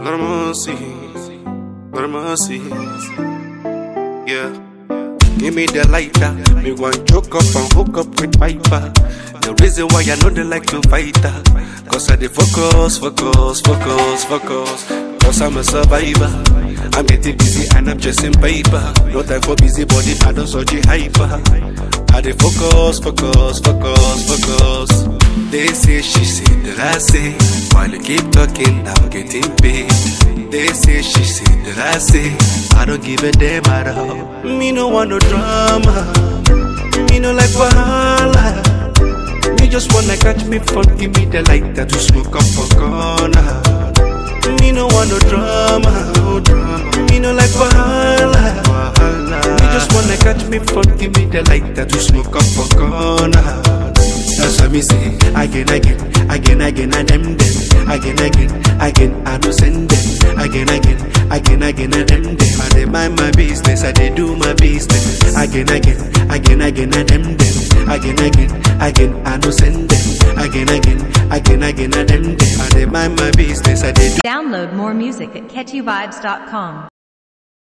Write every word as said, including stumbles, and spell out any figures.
Lord of mercy, Lord of mercy. Yeah. Give me the lighter, me want choke up and hook up with Piper. The reason why I know they like to fight her, cause I dey focus, focus, focus, focus. Cause I'm a survivor. I'm getting busy and I'm chasing paper. No time for busy body, I don't so the hyper. I dey focus, focus, focus, focus. They say, she say, that I say. While you keep talking, I'm getting paid. They say, she say, that I say. I don't give a damn at all. Me no want no drama. Me no like wahala. Me just wanna catch me fun. Give me the lighter to smoke up for corner. Me no want no drama, no drama. Me no like wahala. Me just wanna catch me fun. Give me the lighter to smoke up for corner. That's what me say. Again, again, again, again, and them, them. Again, again, again, I do send them. Again, again, again, again, and them, them. I dey mind my business, I dey do my business. Again, again, again, again, and them, them. Again, again, again, I do send them. Again, again, again, again, and them, them. I dey mind my business, I dey do. Download more music at catchy vibes dot com.